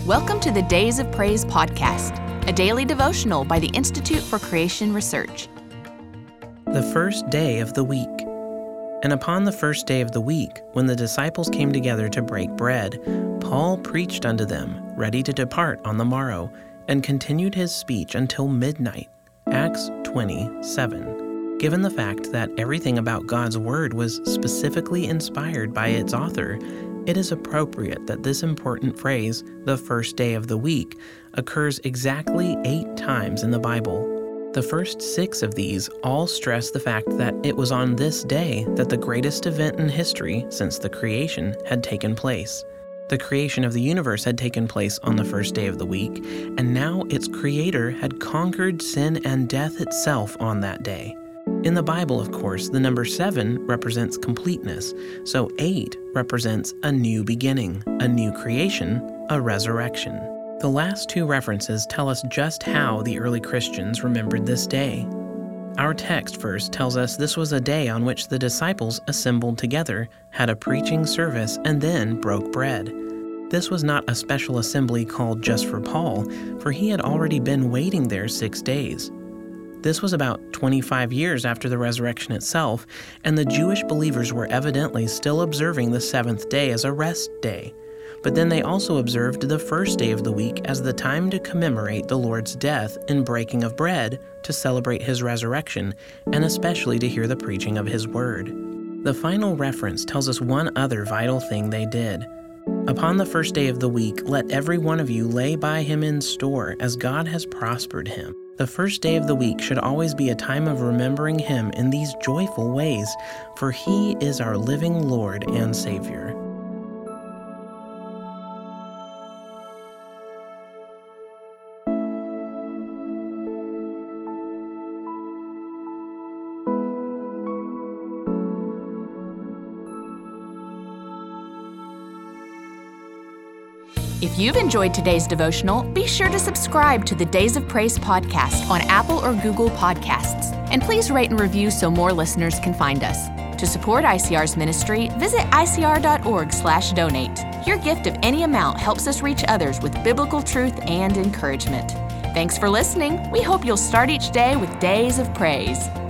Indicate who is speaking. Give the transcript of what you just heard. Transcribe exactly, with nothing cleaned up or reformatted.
Speaker 1: Welcome to the Days of Praise podcast, a daily devotional by the Institute for Creation Research.
Speaker 2: The first day of the week. And upon the first day of the week, when the disciples came together to break bread, Paul preached unto them, ready to depart on the morrow, and continued his speech until midnight. Acts twenty seven. Given the fact that everything about God's Word was specifically inspired by its author, it is appropriate that this important phrase, the first day of the week, occurs exactly eight times in the Bible. The first six of these all stress the fact that it was on this day that the greatest event in history since the creation had taken place. The creation of the universe had taken place on the first day of the week, and now its creator had conquered sin and death itself on that day. In the Bible, of course, the number seven represents completeness, so eight represents a new beginning, a new creation, a resurrection. The last two references tell us just how the early Christians remembered this day. Our text first tells us this was a day on which the disciples assembled together, had a preaching service, and then broke bread. This was not a special assembly called just for Paul, for he had already been waiting there six days. This was about twenty-five years after the resurrection itself, and the Jewish believers were evidently still observing the seventh day as a rest day. But then they also observed the first day of the week as the time to commemorate the Lord's death and breaking of bread, to celebrate his resurrection, and especially to hear the preaching of his word. The final reference tells us one other vital thing they did. Upon the first day of the week, let every one of you lay by him in store, as God has prospered him. The first day of the week should always be a time of remembering him in these joyful ways, for he is our living Lord and Savior.
Speaker 1: If you've enjoyed today's devotional, be sure to subscribe to the Days of Praise podcast on Apple or Google Podcasts. And please rate and review so more listeners can find us. To support I C R's ministry, visit I C R dot org slash donate. Your gift of any amount helps us reach others with biblical truth and encouragement. Thanks for listening. We hope you'll start each day with Days of Praise.